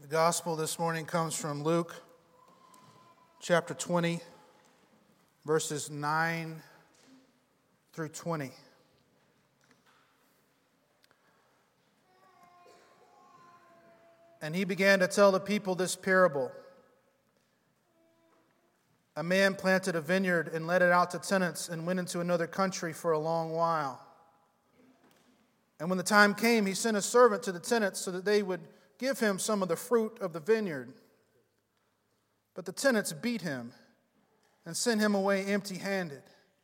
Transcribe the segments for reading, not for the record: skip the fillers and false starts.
The gospel this morning comes from Luke chapter 20, verses 9 through 20. And he began to tell the people this parable. A man planted a vineyard and let it out to tenants and went into another country for a long while. And when the time came, he sent a servant to the tenants so that they would give him some of the fruit of the vineyard. But the tenants beat him and sent him away empty-handed.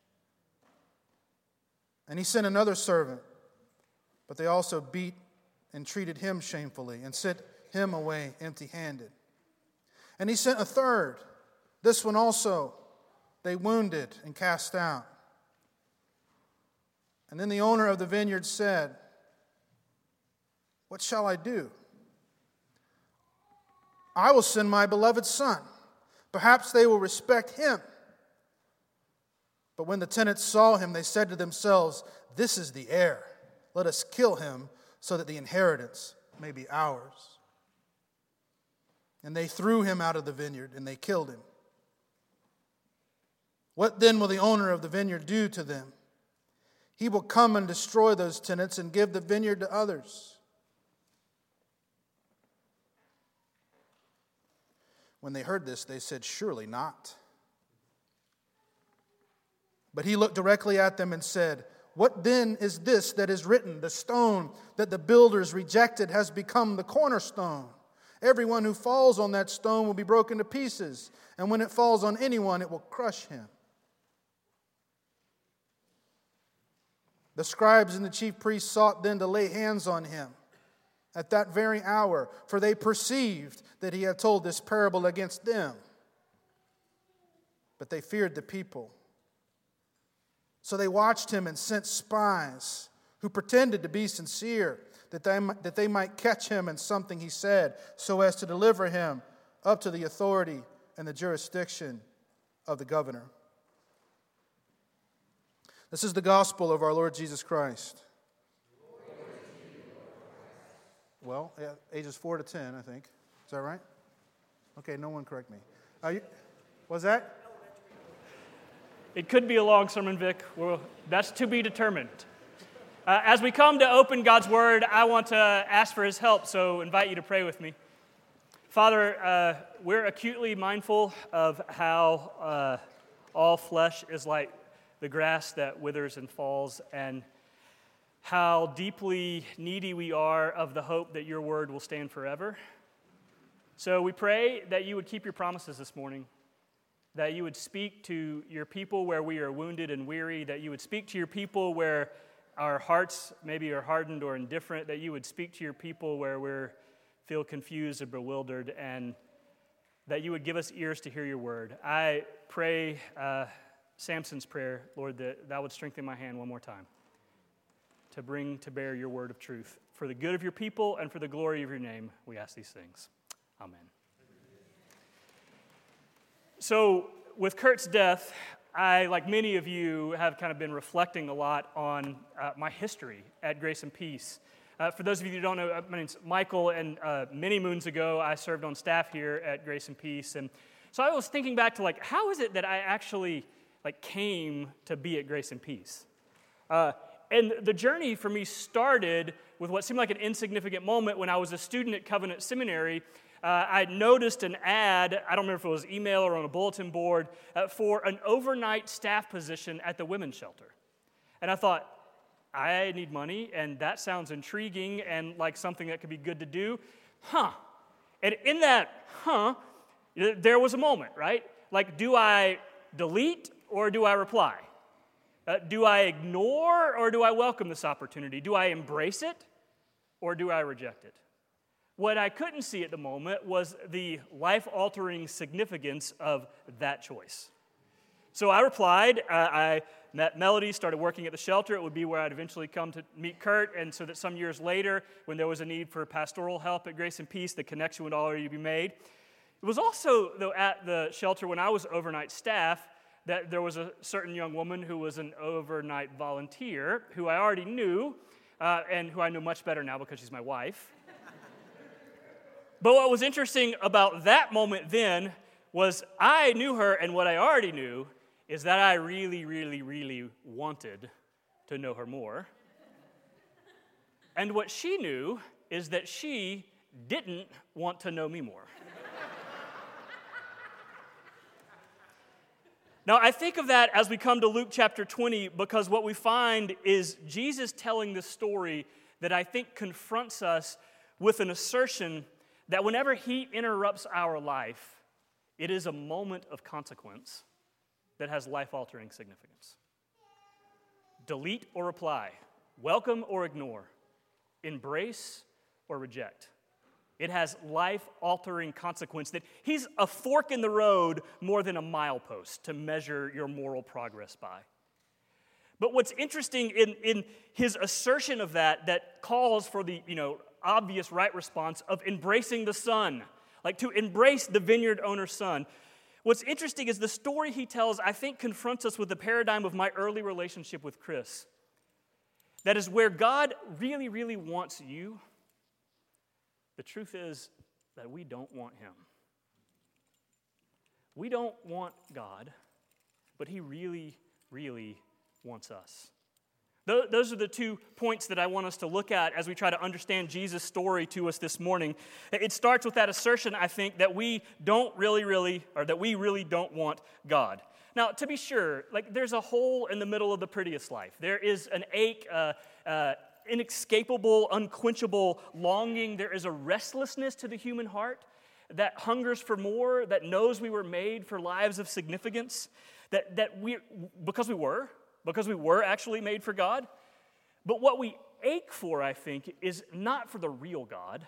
And he sent another servant, but they also beat and treated him shamefully and sent him away empty-handed. And he sent a third. This one also they wounded and cast out. And then the owner of the vineyard said, "What shall I do? I will send my beloved son. Perhaps they will respect him." But when the tenants saw him, they said to themselves, "This is the heir. Let us kill him so that the inheritance may be ours." And they threw him out of the vineyard, and they killed him. What then will the owner of the vineyard do to them? He will come and destroy those tenants and give the vineyard to others. When they heard this, they said, "Surely not." But he looked directly at them and said, "What then is this that is written? The stone that the builders rejected has become the cornerstone. Everyone who falls on that stone will be broken to pieces, and when it falls on anyone, it will crush him." The scribes and the chief priests sought then to lay hands on him at that very hour, for they perceived that he had told this parable against them. But they feared the people. So they watched him and sent spies who pretended to be sincere, that they might catch him in something he said, so as to deliver him up to the authority and the jurisdiction of the governor. This is the gospel of our Lord Jesus Christ. Well, yeah, ages 4 to 10, I think. Is that right? Okay, no one correct me. Was that? It could be a long sermon, Vic. Well, that's to be determined. As we come to open God's Word, I want to ask for His help, so invite you to pray with me. Father, we're acutely mindful of how all flesh is like the grass that withers and falls, and how deeply needy we are of the hope that your word will stand forever. So we pray that you would keep your promises this morning, that you would speak to your people where we are wounded and weary, that you would speak to your people where our hearts maybe are hardened or indifferent, that you would speak to your people where we feel confused or bewildered, and that you would give us ears to hear your word. I pray Samson's prayer, Lord, that thou would strengthen my hand one more time to bring to bear your word of truth. For the good of your people and for the glory of your name, we ask these things. Amen. So, with Kurt's death, I, like many of you, have kind of been reflecting a lot on my history at Grace and Peace. For those of you who don't know, my name's Michael, and many moons ago, I served on staff here at Grace and Peace. And so I was thinking back to, how is it that I actually, came to be at Grace and Peace? And the journey for me started with what seemed like an insignificant moment when I was a student at Covenant Seminary. I noticed an ad, I don't remember if it was email or on a bulletin board, for an overnight staff position at the women's shelter. And I thought, I need money, and that sounds intriguing and like something that could be good to do. And in that, there was a moment, right? Do I delete or do I reply? Do I ignore or do I welcome this opportunity? Do I embrace it or do I reject it? What I couldn't see at the moment was the life-altering significance of that choice. So I replied. I met Melody, started working at the shelter. It would be where I'd eventually come to meet Kurt, and so that some years later, when there was a need for pastoral help at Grace and Peace, the connection would already be made. It was also, though, at the shelter when I was overnight staff, that there was a certain young woman who was an overnight volunteer who I already knew, and who I know much better now because she's my wife. But what was interesting about that moment then was I knew her, and what I already knew is that I really, really, really wanted to know her more. And what she knew is that she didn't want to know me more. Now, I think of that as we come to Luke chapter 20 because what we find is Jesus telling this story that I think confronts us with an assertion that whenever he interrupts our life, it is a moment of consequence that has life-altering significance. Delete or reply, welcome or ignore, embrace or reject. It has life-altering consequence that he's a fork in the road more than a milepost to measure your moral progress by. But what's interesting in his assertion of that calls for the obvious right response of embracing the son, like to embrace the vineyard owner's son. What's interesting is the story he tells, I think, confronts us with the paradigm of my early relationship with Chris. That is where God really, really wants you. The truth is that we don't want him. We don't want God, but he really, really wants us. Those are the 2 points that I want us to look at as we try to understand Jesus' story to us this morning. It starts with that assertion, I think, that we really don't want God. Now, to be sure, there's a hole in the middle of the prettiest life. There is an ache, inescapable, unquenchable longing. There is a restlessness to the human heart that hungers for more, that knows we were made for lives of significance, because we were actually made for God. But what we ache for, I think, is not for the real God,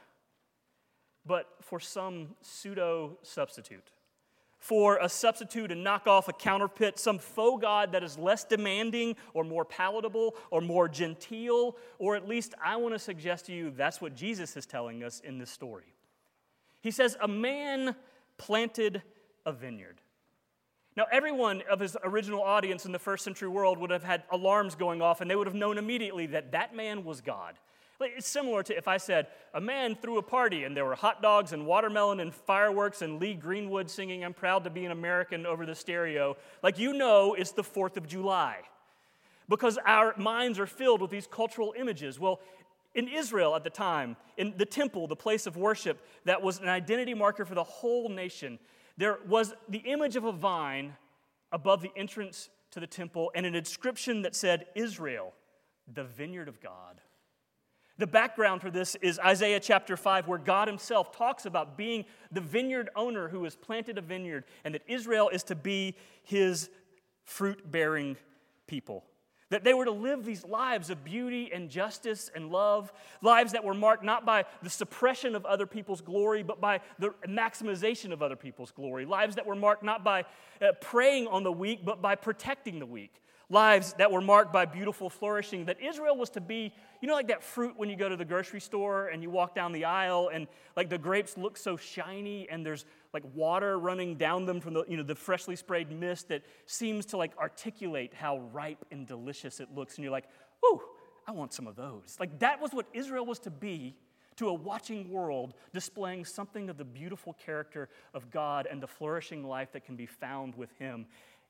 but for some pseudo substitute. For a substitute to knock off a counterfeit, some faux God that is less demanding or more palatable or more genteel, or at least I want to suggest to you that's what Jesus is telling us in this story. He says, a man planted a vineyard. Now, everyone of his original audience in the first century world would have had alarms going off, and they would have known immediately that man was God. It's similar to if I said, a man threw a party and there were hot dogs and watermelon and fireworks and Lee Greenwood singing "I'm Proud to Be an American" over the stereo. It's the 4th of July. Because our minds are filled with these cultural images. Well, in Israel at the time, in the temple, the place of worship, that was an identity marker for the whole nation, there was the image of a vine above the entrance to the temple and an inscription that said, Israel, the vineyard of God. The background for this is Isaiah chapter 5, where God himself talks about being the vineyard owner who has planted a vineyard, and that Israel is to be his fruit-bearing people. That they were to live these lives of beauty and justice and love, lives that were marked not by the suppression of other people's glory, but by the maximization of other people's glory. Lives that were marked not by preying on the weak, but by protecting the weak. Lives that were marked by beautiful flourishing, that Israel was to be, like that fruit when you go to the grocery store and you walk down the aisle and the grapes look so shiny and there's water running down them from the freshly sprayed mist that seems to articulate how ripe and delicious it looks. And you're like, ooh, I want some of those. That was what Israel was to be to a watching world, displaying something of the beautiful character of God and the flourishing life that can be found with him.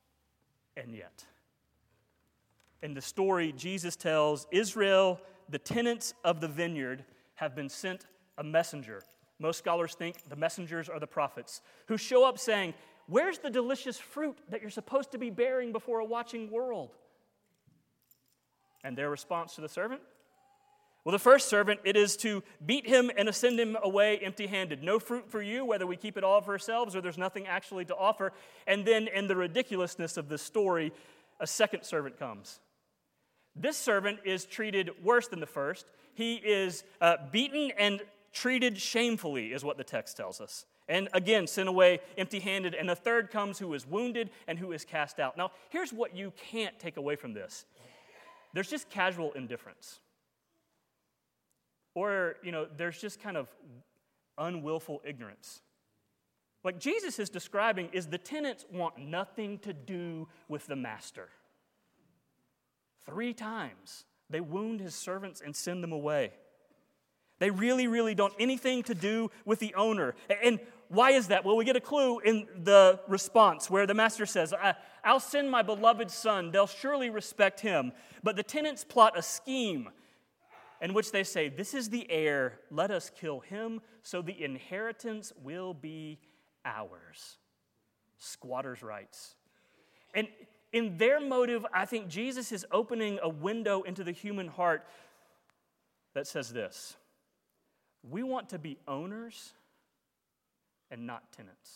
And yet, in the story Jesus tells, Israel, the tenants of the vineyard, have been sent a messenger. Most scholars think the messengers are the prophets, who show up saying, where's the delicious fruit that you're supposed to be bearing before a watching world? And their response to the servant? Well, the first servant, it is to beat him and send him away empty-handed. No fruit for you, whether we keep it all for ourselves or there's nothing actually to offer. And then in the ridiculousness of this story, a second servant comes. This servant is treated worse than the first. He is beaten and treated shamefully, is what the text tells us. And again, sent away empty-handed. And the third comes who is wounded and who is cast out. Now, here's what you can't take away from this. There's just casual indifference. Or, there's just kind of unwillful ignorance. What Jesus is describing is the tenants want nothing to do with the master. 3 times they wound his servants and send them away. They really, really don't anything to do with the owner. And why is that? Well, we get a clue in the response where the master says, I'll send my beloved son. They'll surely respect him. But the tenants plot a scheme in which they say, this is the heir. Let us kill him so the inheritance will be ours. Squatters' rights. And in their motive, I think Jesus is opening a window into the human heart that says this: we want to be owners and not tenants.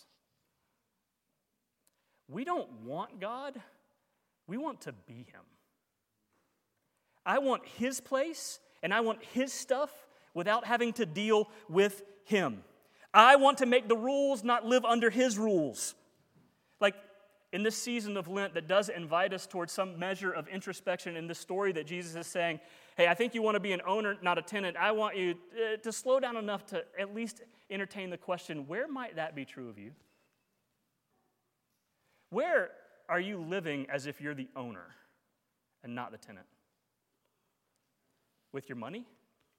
We don't want God, we want to be him. I want his place and I want his stuff without having to deal with him. I want to make the rules, not live under his rules. Like in this season of Lent that does invite us towards some measure of introspection in this story that Jesus is saying, hey, I think you want to be an owner, not a tenant. I want you to slow down enough to at least entertain the question, where might that be true of you? Where are you living as if you're the owner and not the tenant? With your money?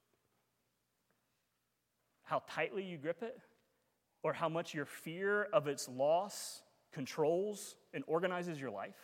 How tightly you grip it? Or how much your fear of its loss controls and organizes your life?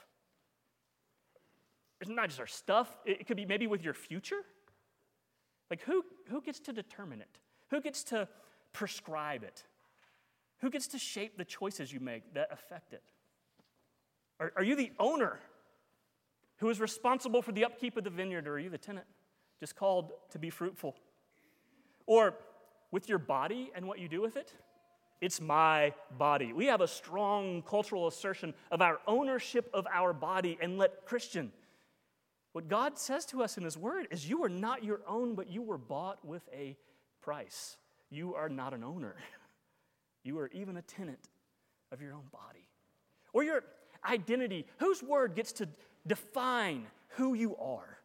It's not just our stuff. It could be maybe with your future. Like who gets to determine it? Who gets to prescribe it? Who gets to shape the choices you make that affect it? Are you the owner who is responsible for the upkeep of the vineyard, or are you the tenant just called to be fruitful? Or with your body and what you do with it? It's my body. We have a strong cultural assertion of our ownership of our body. And Christian, what God says to us in his word is you are not your own, but you were bought with a price. You are not an owner. You are even a tenant of your own body. Or your identity. Whose word gets to define who you are?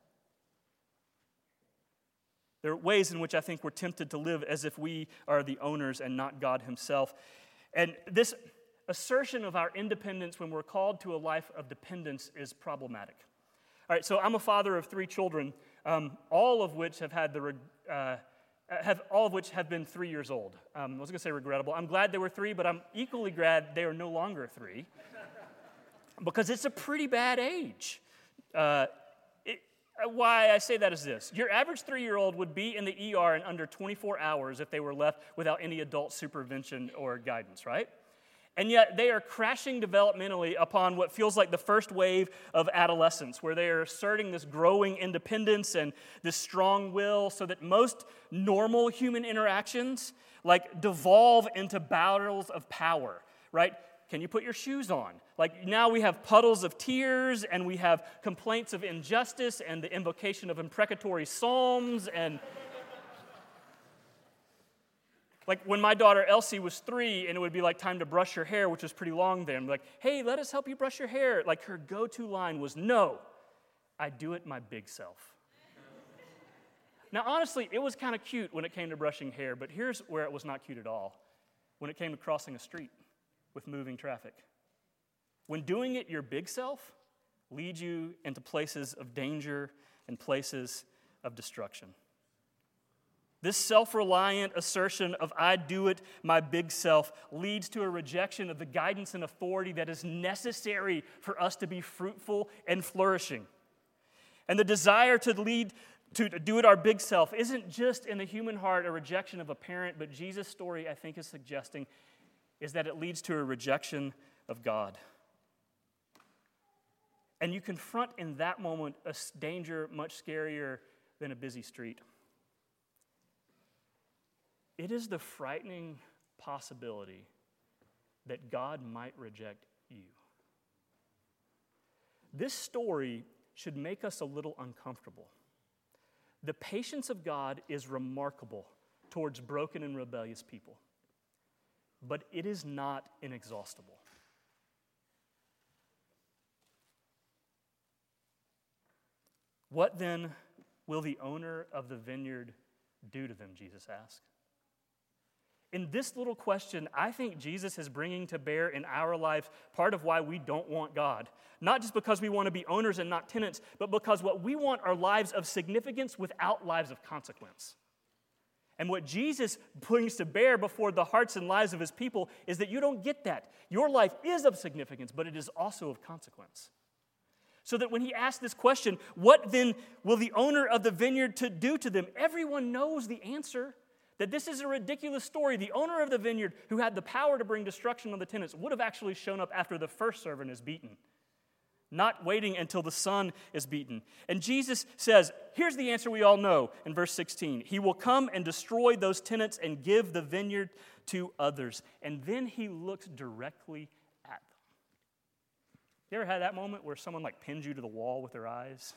There are ways in which I think we're tempted to live as if we are the owners and not God himself. And this assertion of our independence when we're called to a life of dependence is problematic. All right, so I'm a father of 3 children, all of which have been 3 years old. I was going to say regrettable. I'm glad they were 3, but I'm equally glad they are no longer 3 because it's a pretty bad age. Why I say that is this. Your average 3-year-old would be in the ER in under 24 hours if they were left without any adult supervision or guidance, right? And yet they are crashing developmentally upon what feels like the first wave of adolescence, where they are asserting this growing independence and this strong will so that most normal human interactions like devolve into battles of power, right? Can you put your shoes on? Like now we have puddles of tears and we have complaints of injustice and the invocation of imprecatory psalms and like when my daughter Elsie was 3 and it would be like time to brush her hair, which was pretty long then, like, hey, let us help you brush your hair. Like her go-to line was, no, I do it my big self. Now honestly, it was kind of cute when it came to brushing hair, but here's where it was not cute at all. When it came to crossing a street with moving traffic. When doing it your big self leads you into places of danger and places of destruction. This self-reliant assertion of I do it my big self leads to a rejection of the guidance and authority that is necessary for us to be fruitful and flourishing. And the desire to do it our big self isn't just in the human heart a rejection of a parent, but Jesus' story, I think, is suggesting is that it leads to a rejection of God. And you confront in that moment a danger much scarier than a busy street. It is the frightening possibility that God might reject you. This story should make us a little uncomfortable. The patience of God is remarkable towards broken and rebellious people. But it is not inexhaustible. What then will the owner of the vineyard do to them, Jesus asked. In this little question, I think Jesus is bringing to bear in our lives part of why we don't want God. Not just because we want to be owners and not tenants, but because what we want are lives of significance without lives of consequence. And what Jesus brings to bear before the hearts and lives of his people is that you don't get that. Your life is of significance, but it is also of consequence. So that when he asks this question, what then will the owner of the vineyard to do to them? Everyone knows the answer, that this is a ridiculous story. The owner of the vineyard, who had the power to bring destruction on the tenants, would have actually shown up after the first servant is beaten, not waiting until the son is beaten. And Jesus says, here's the answer we all know in verse 16. He will come and destroy those tenants and give the vineyard to others. And then he looks directly at them. You ever had that moment where someone like pins you to the wall with their eyes?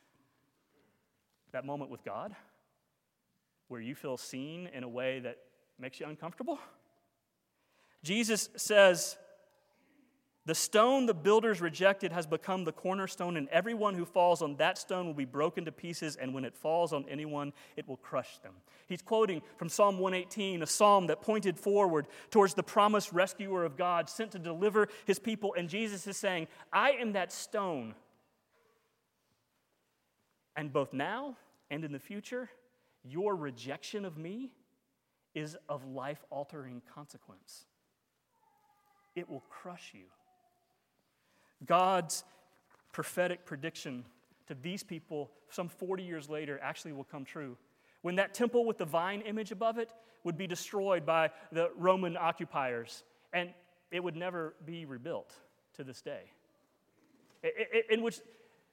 That moment with God, where you feel seen in a way that makes you uncomfortable? Jesus says, the stone the builders rejected has become the cornerstone, and everyone who falls on that stone will be broken to pieces, and when it falls on anyone, it will crush them. He's quoting from Psalm 118, a psalm that pointed forward towards the promised rescuer of God, sent to deliver his people, and Jesus is saying, I am that stone. And both now and in the future, your rejection of me is of life-altering consequence. It will crush you. God's prophetic prediction to these people some 40 years later actually will come true. When that temple with the vine image above it would be destroyed by the Roman occupiers, and it would never be rebuilt to this day. In which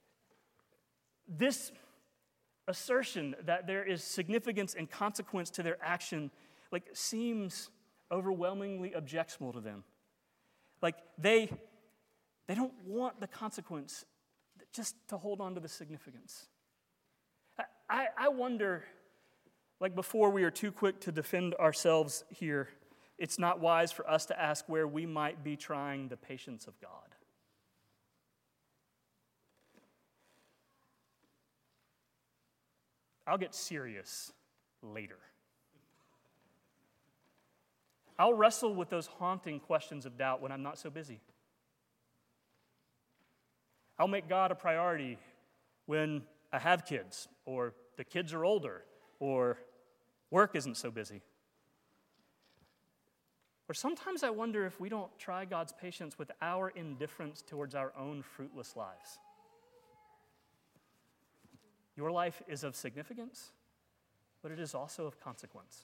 this assertion that there is significance and consequence to their action seems overwhelmingly objectionable to them. They don't want the consequence, just to hold on to the significance. I wonder, before we are too quick to defend ourselves here, it's not wise for us to ask where we might be trying the patience of God. I'll get serious later. I'll wrestle with those haunting questions of doubt when I'm not so busy. I'll make God a priority when I have kids, or the kids are older, or work isn't so busy. Or sometimes I wonder if we don't try God's patience with our indifference towards our own fruitless lives. Your life is of significance, but it is also of consequence.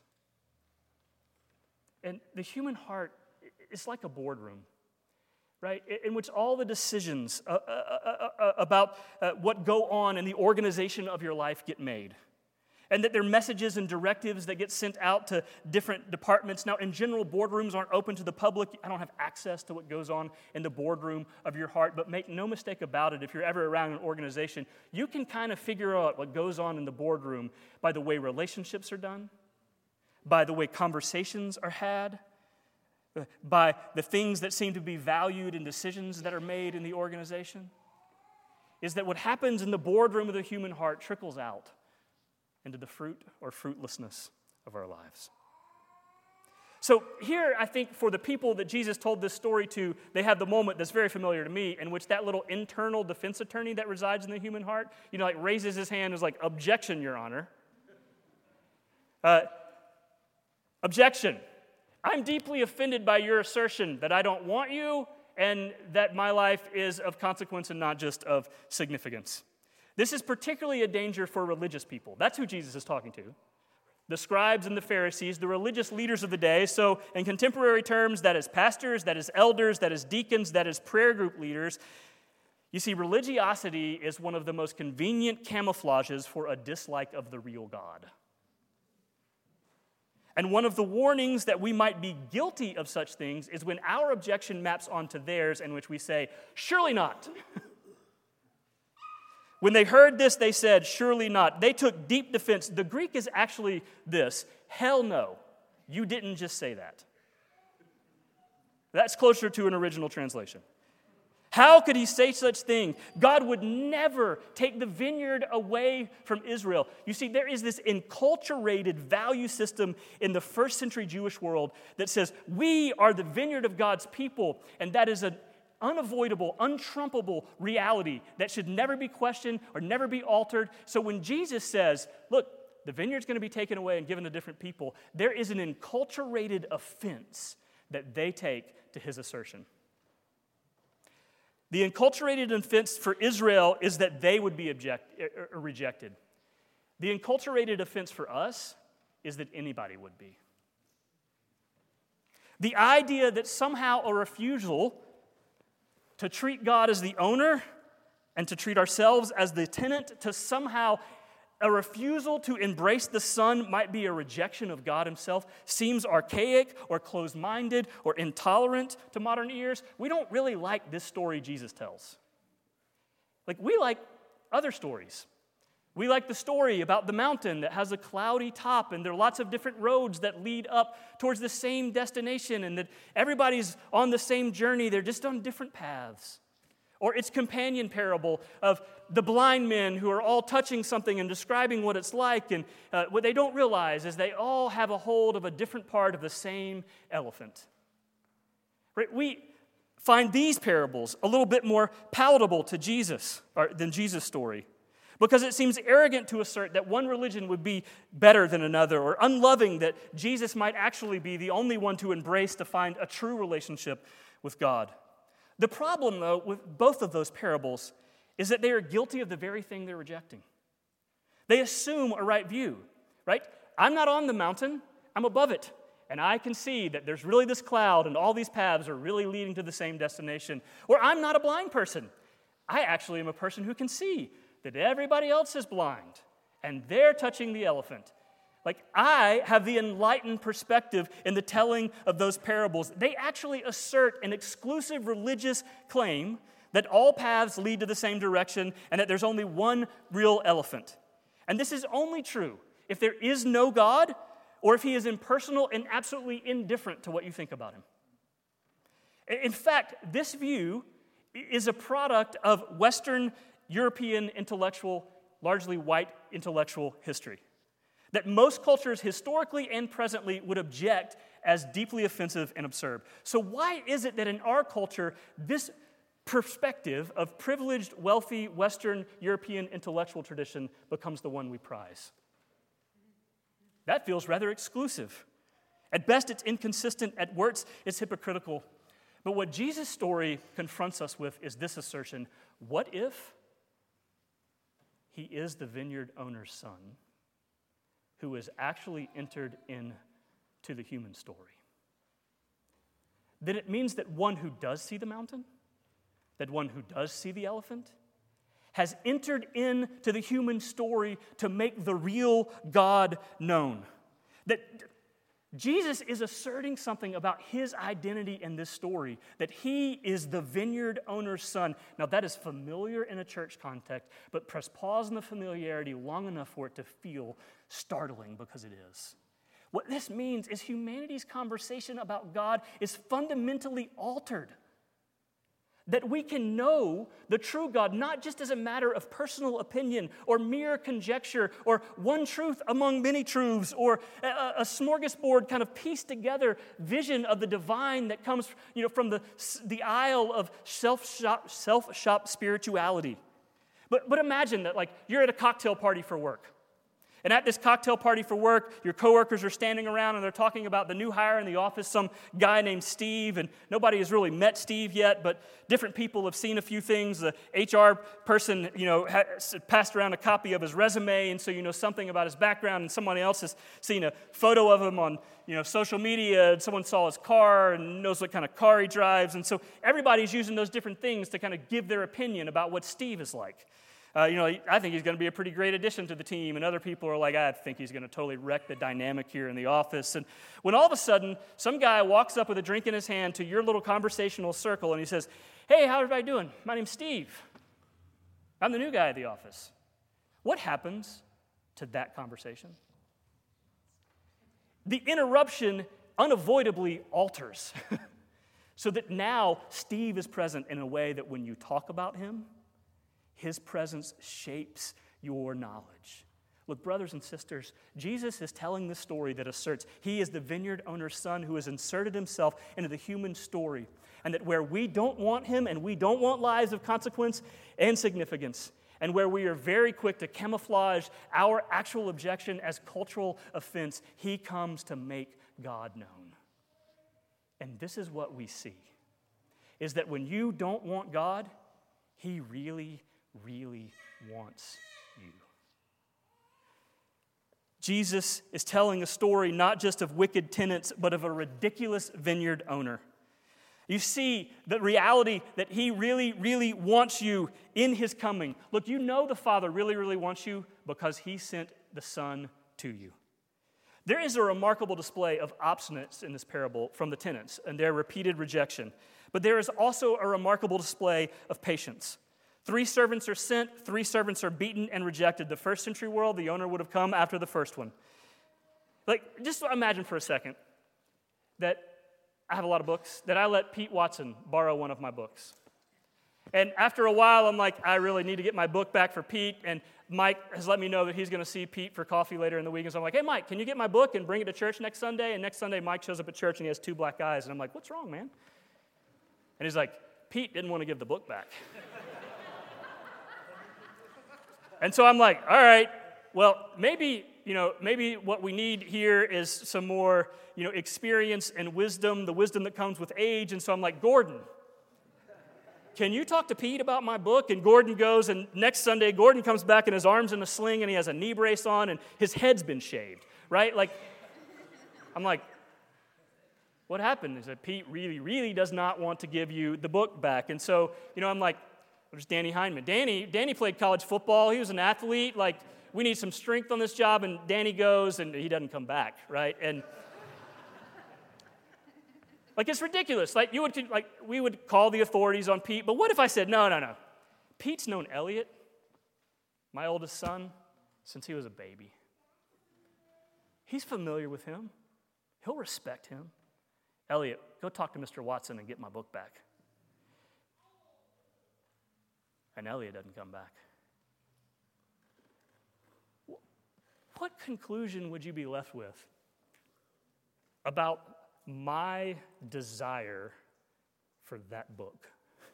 And the human heart is like a boardroom, right? In which all the decisions about what go on in the organization of your life get made. And that there are messages and directives that get sent out to different departments. Now, in general, boardrooms aren't open to the public. I don't have access to what goes on in the boardroom of your heart. But make no mistake about it, if you're ever around an organization, you can kind of figure out what goes on in the boardroom by the way relationships are done, by the way conversations are had, by the things that seem to be valued and decisions that are made in the organization. Is that what happens in the boardroom of the human heart trickles out into the fruit or fruitlessness of our lives. So here, I think for the people that Jesus told this story to, they have the moment that's very familiar to me, in which that little internal defense attorney that resides in the human heart, raises his hand and is like, objection, Your Honor. Objection. I'm deeply offended by your assertion that I don't want you and that my life is of consequence and not just of significance. This is particularly a danger for religious people. That's who Jesus is talking to. The scribes and the Pharisees, the religious leaders of the day. So in contemporary terms, that is pastors, that is elders, that is deacons, that is prayer group leaders. You see, religiosity is one of the most convenient camouflages for a dislike of the real God. And one of the warnings that we might be guilty of such things is when our objection maps onto theirs, in which we say, surely not. When they heard this, they said, surely not. They took deep defense. The Greek is actually this: hell no, you didn't just say that. That's closer to an original translation. How could he say such thing? God would never take the vineyard away from Israel. You see, there is this enculturated value system in the first century Jewish world that says we are the vineyard of God's people, and that is an unavoidable, untrumpable reality that should never be questioned or never be altered. So when Jesus says, look, the vineyard's going to be taken away and given to different people, there is an enculturated offense that they take to his assertion. The enculturated offense for Israel is that they would be rejected. The enculturated offense for us is that anybody would be. The idea that somehow a refusal to treat God as the owner and to treat ourselves as the tenant, to somehow a refusal to embrace the Son might be a rejection of God himself, seems archaic or closed-minded or intolerant to modern ears. We don't really like this story Jesus tells. Like, we like other stories. We like the story about the mountain that has a cloudy top and there are lots of different roads that lead up towards the same destination and that everybody's on the same journey. They're just on different paths. Or its companion parable of the blind men who are all touching something and describing what it's like. And what they don't realize is they all have a hold of a different part of the same elephant. Right? We find these parables a little bit more palatable to Jesus than Jesus' story. Because it seems arrogant to assert that one religion would be better than another, or unloving that Jesus might actually be the only one to embrace to find a true relationship with God. The problem, though, with both of those parables is that they are guilty of the very thing they're rejecting. They assume a right view, right? I'm not on the mountain, I'm above it. And I can see that there's really this cloud and all these paths are really leading to the same destination. Or I'm not a blind person. I actually am a person who can see that everybody else is blind and they're touching the elephant. Like, I have the enlightened perspective in the telling of those parables. They actually assert an exclusive religious claim that all paths lead to the same direction and that there's only one real elephant. And this is only true if there is no God or if he is impersonal and absolutely indifferent to what you think about him. In fact, this view is a product of Western European intellectual, largely white intellectual history that most cultures historically and presently would object as deeply offensive and absurd. So why is it that in our culture, this perspective of privileged, wealthy, Western European intellectual tradition becomes the one we prize? That feels rather exclusive. At best, it's inconsistent. At worst, it's hypocritical. But what Jesus' story confronts us with is this assertion: what if he is the vineyard owner's son who has actually entered into the human story? Then it means that one who does see the mountain, that one who does see the elephant, has entered into the human story to make the real God known. That Jesus is asserting something about his identity in this story, that he is the vineyard owner's son. Now, that is familiar in a church context, but press pause on the familiarity long enough for it to feel startling, because it is. What this means is humanity's conversation about God is fundamentally altered. That we can know the true God not just as a matter of personal opinion or mere conjecture or one truth among many truths or a smorgasbord kind of pieced together vision of the divine that comes, from the aisle of self-shop spirituality. But imagine that, like, you're at a cocktail party for work. And at this cocktail party for work, your coworkers are standing around and they're talking about the new hire in the office, some guy named Steve, and nobody has really met Steve yet, but different people have seen a few things. The HR person, passed around a copy of his resume, and so you know something about his background, and someone else has seen a photo of him on, social media, and someone saw his car and knows what kind of car he drives, and so everybody's using those different things to kind of give their opinion about what Steve is like. I think he's going to be a pretty great addition to the team, and other people are like, I think he's going to totally wreck the dynamic here in the office. And when all of a sudden, some guy walks up with a drink in his hand to your little conversational circle, and he says, hey, how's everybody doing? My name's Steve. I'm the new guy at the office. What happens to that conversation? The interruption unavoidably alters, so that now Steve is present in a way that when you talk about him, his presence shapes your knowledge. Look, brothers and sisters, Jesus is telling this story that asserts he is the vineyard owner's son who has inserted himself into the human story, and that where we don't want him and we don't want lives of consequence and significance, and where we are very quick to camouflage our actual objection as cultural offense, he comes to make God known. And this is what we see, is that when you don't want God, he really, really wants you. Jesus is telling a story not just of wicked tenants, but of a ridiculous vineyard owner. You see the reality that he really, really wants you in his coming. Look, you know the Father really, really wants you because he sent the Son to you. There is a remarkable display of obstinance in this parable from the tenants and their repeated rejection. But there is also a remarkable display of patience. 3 servants are sent, 3 servants are beaten and rejected. The first century world, the owner would have come after the first one. Just imagine for a second that I have a lot of books, that I let Pete Watson borrow one of my books. And after a while, I'm like, I really need to get my book back for Pete, and Mike has let me know that he's going to see Pete for coffee later in the week, and so I'm like, hey, Mike, can you get my book and bring it to church next Sunday? And next Sunday, Mike shows up at church, and he has 2 black eyes, and I'm like, what's wrong, man? And he's like, Pete didn't want to give the book back. And so I'm like, all right, well, maybe what we need here is some more, experience and wisdom, the wisdom that comes with age. And so I'm like, Gordon, can you talk to Pete about my book? And Gordon goes, and next Sunday, Gordon comes back and his arm's in a sling and he has a knee brace on and his head's been shaved, right? I'm like, what happened? Is that Pete really, really does not want to give you the book back. And so, I'm like, there's Danny Heineman. Danny played college football. He was an athlete. We need some strength on this job. And Danny goes, and he doesn't come back, right? And it's ridiculous. We would call the authorities on Pete. But what if I said, no. Pete's known Elliot, my oldest son, since he was a baby. He's familiar with him. He'll respect him. Elliot, go talk to Mr. Watson and get my book back. And Elliot doesn't come back. What conclusion would you be left with about my desire for that book?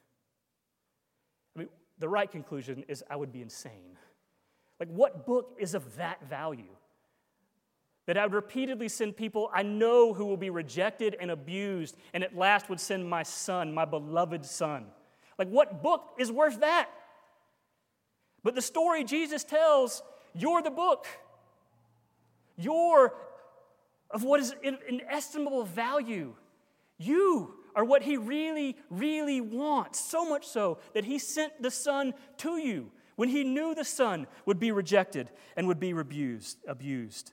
The right conclusion is I would be insane. What book is of that value? That I would repeatedly send people I know who will be rejected and abused, and at last would send my son, my beloved son. What book is worth that? But the story Jesus tells, you're the book. You're of what is inestimable value. You are what he really, really wants, so much so that he sent the Son to you when he knew the Son would be rejected and would be abused.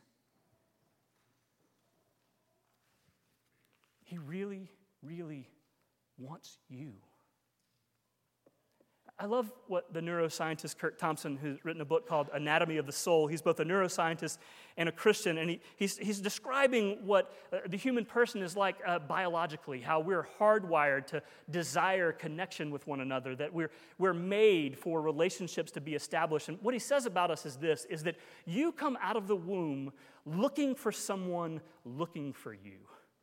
He really, really wants you. I love what the neuroscientist Kurt Thompson, who's written a book called Anatomy of the Soul. He's both a neuroscientist and a Christian, and he's describing what the human person is like biologically, how we're hardwired to desire connection with one another, that we're made for relationships to be established. And what he says about us is this, is that you come out of the womb looking for someone looking for you.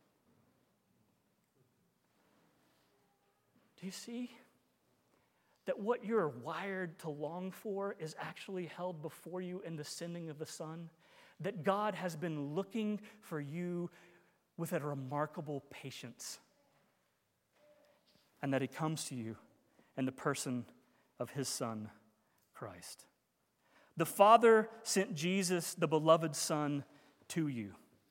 Do you see? That what you're wired to long for is actually held before you in the sending of the Son. That God has been looking for you with a remarkable patience. And that he comes to you in the person of his Son, Christ. The Father sent Jesus, the beloved Son, to you.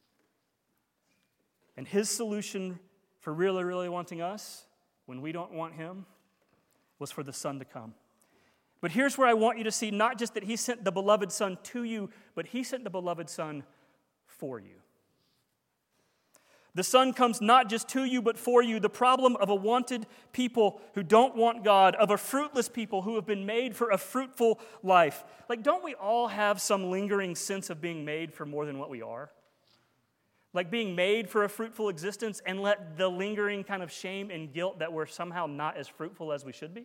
And his solution for really, really wanting us, when we don't want him, was for the Son to come. But here's where I want you to see not just that he sent the beloved Son to you, but he sent the beloved Son for you. The Son comes not just to you, but for you. The problem of a wanted people who don't want God, of a fruitless people who have been made for a fruitful life. Don't we all have some lingering sense of being made for more than what we are? Being made for a fruitful existence, and let the lingering kind of shame and guilt that we're somehow not as fruitful as we should be?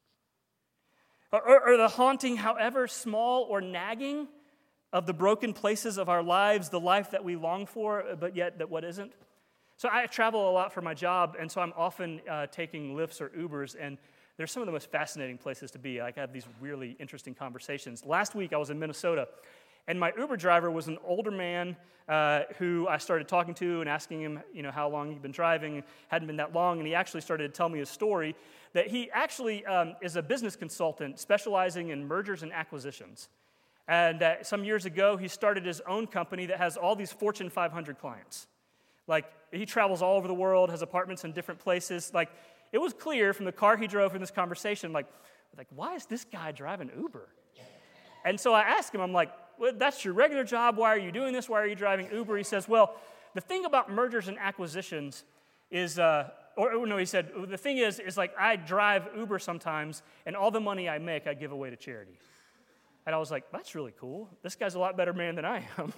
Or the haunting, however small or nagging, of the broken places of our lives, the life that we long for, but yet that what isn't? So I travel a lot for my job, and so I'm often taking Lyfts or Ubers, and they're some of the most fascinating places to be. Like, I have these really interesting conversations. Last week, I was in Minnesota, and my Uber driver was an older man who I started talking to and asking him, how long he'd been driving. It hadn't been that long, and he actually started to tell me a story that he actually is a business consultant specializing in mergers and acquisitions. And some years ago, he started his own company that has all these Fortune 500 clients. Like, he travels all over the world, has apartments in different places. Like, it was clear from the car he drove in this conversation, like, why is this guy driving Uber? And so I asked him, I'm like, well, that's your regular job. Why are you doing this? Why are you driving Uber? He says, well, the thing about mergers and acquisitions is, he said, the thing is like I drive Uber sometimes, and all the money I make, I give away to charity. And I was like, that's really cool. This guy's a lot better man than I am.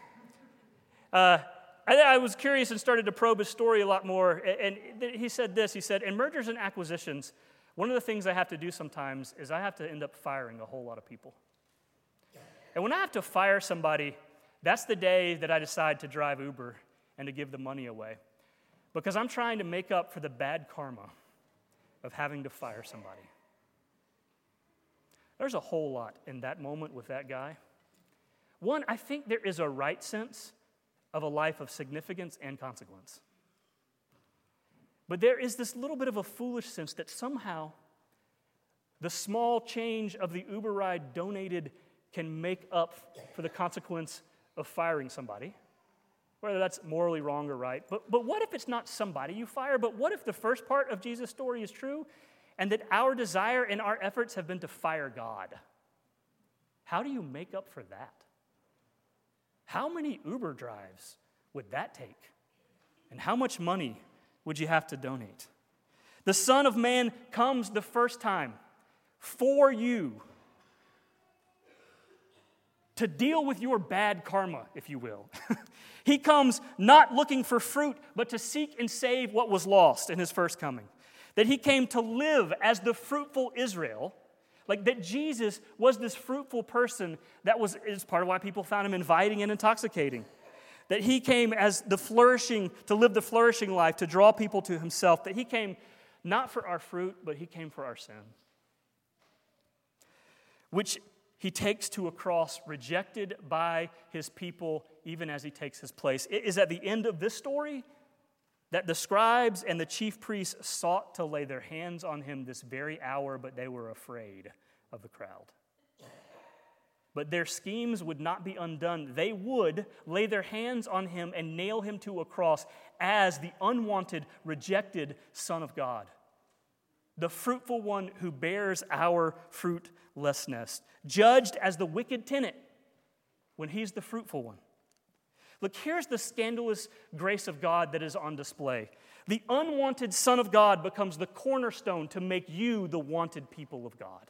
I was curious and started to probe his story a lot more. And he said this. He said, in mergers and acquisitions, one of the things I have to do sometimes is I have to end up firing a whole lot of people. And when I have to fire somebody, that's the day that I decide to drive Uber and to give the money away. Because I'm trying to make up for the bad karma of having to fire somebody. There's a whole lot in that moment with that guy. One, I think there is a right sense of a life of significance and consequence. But there is this little bit of a foolish sense that somehow the small change of the Uber ride donated can make up for the consequence of firing somebody, whether that's morally wrong or right. But what if it's not somebody you fire? But what if the first part of Jesus' story is true and that our desire and our efforts have been to fire God? How do you make up for that? How many Uber drives would that take? And how much money would you have to donate? The Son of Man comes the first time for you to deal with your bad karma, if you will. He comes not looking for fruit, but to seek and save what was lost in his first coming. That he came to live as the fruitful Israel, like that Jesus was this fruitful person that is part of why people found him inviting and intoxicating. That he came as to live the flourishing life, to draw people to himself. That he came not for our fruit, but he came for our sin. Which he takes to a cross, rejected by his people, even as he takes his place. It is at the end of this story that the scribes and the chief priests sought to lay their hands on him this very hour, but they were afraid of the crowd. But their schemes would not be undone. They would lay their hands on him and nail him to a cross as the unwanted, rejected Son of God, the fruitful one who bears our fruitlessness, judged as the wicked tenant when he's the fruitful one. Look, here's the scandalous grace of God that is on display. The unwanted Son of God becomes the cornerstone to make you the wanted people of God.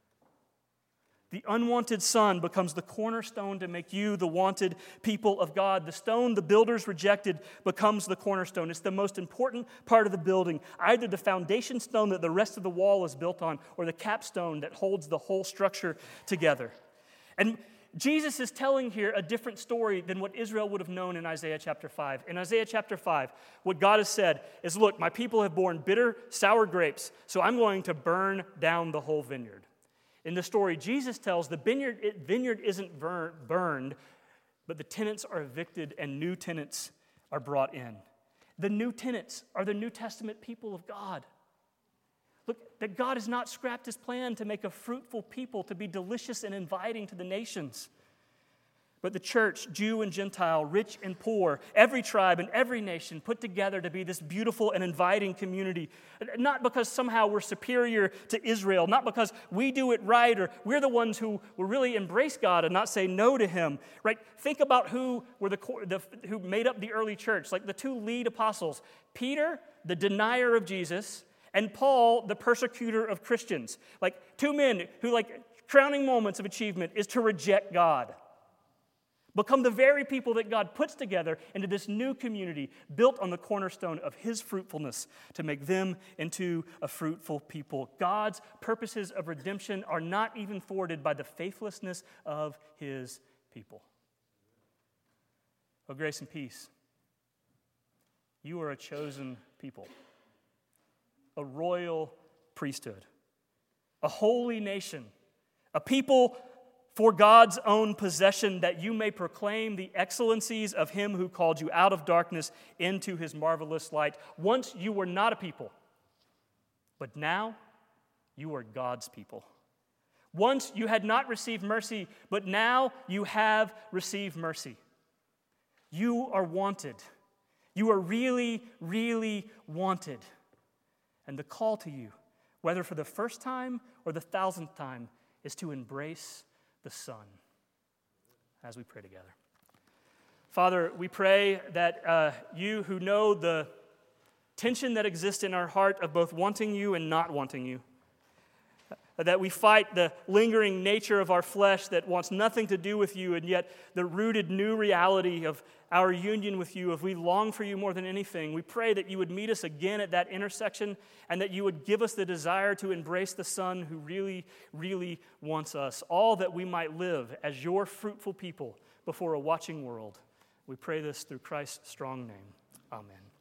The unwanted Son becomes the cornerstone to make you the wanted people of God. The stone the builders rejected becomes the cornerstone. It's the most important part of the building, either the foundation stone that the rest of the wall is built on or the capstone that holds the whole structure together. And Jesus is telling here a different story than what Israel would have known in Isaiah chapter 5. In Isaiah chapter 5, what God has said is, look, my people have borne bitter, sour grapes, so I'm going to burn down the whole vineyard. In the story, Jesus tells the vineyard isn't burned, but the tenants are evicted and new tenants are brought in. The new tenants are the New Testament people of God. Look, that God has not scrapped his plan to make a fruitful people, to be delicious and inviting to the nations. But the church, Jew and Gentile, rich and poor, every tribe and every nation put together to be this beautiful and inviting community. Not because somehow we're superior to Israel, not because we do it right or we're the ones who will really embrace God and not say no to him. Right? Think about who were who made up the early church, like the two lead apostles, Peter, the denier of Jesus, and Paul, the persecutor of Christians. Like two men who, like, crowning moments of achievement is to reject God. Become the very people that God puts together into this new community built on the cornerstone of his fruitfulness to make them into a fruitful people. God's purposes of redemption are not even thwarted by the faithlessness of his people. Oh, grace and peace. You are a chosen people, a royal priesthood, a holy nation, a people for God's own possession, that you may proclaim the excellencies of him who called you out of darkness into his marvelous light. Once you were not a people, but now you are God's people. Once you had not received mercy, but now you have received mercy. You are wanted. You are really, really wanted. And the call to you, whether for the first time or the 1,000th time, is to embrace the Son. As we pray together. Father, we pray that you who know the tension that exists in our heart of both wanting you and not wanting you, that we fight the lingering nature of our flesh that wants nothing to do with you, and yet the rooted new reality of our union with you, if we long for you more than anything, we pray that you would meet us again at that intersection and that you would give us the desire to embrace the Son who really, really wants us, all that we might live as your fruitful people before a watching world. We pray this through Christ's strong name. Amen.